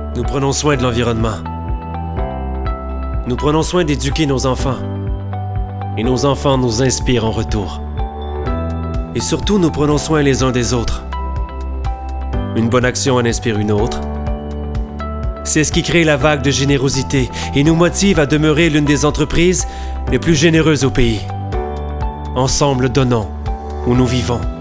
Nous prenons soin de l'environnement. Nous prenons soin d'éduquer nos enfants. Et nos enfants nous inspirent en retour. Et surtout, nous prenons soin les uns des autres. Une bonne action en inspire une autre. C'est ce qui crée la vague de générosité et nous motive à demeurer l'une des entreprises les plus généreuses au pays. Ensemble, donnons où nous vivons.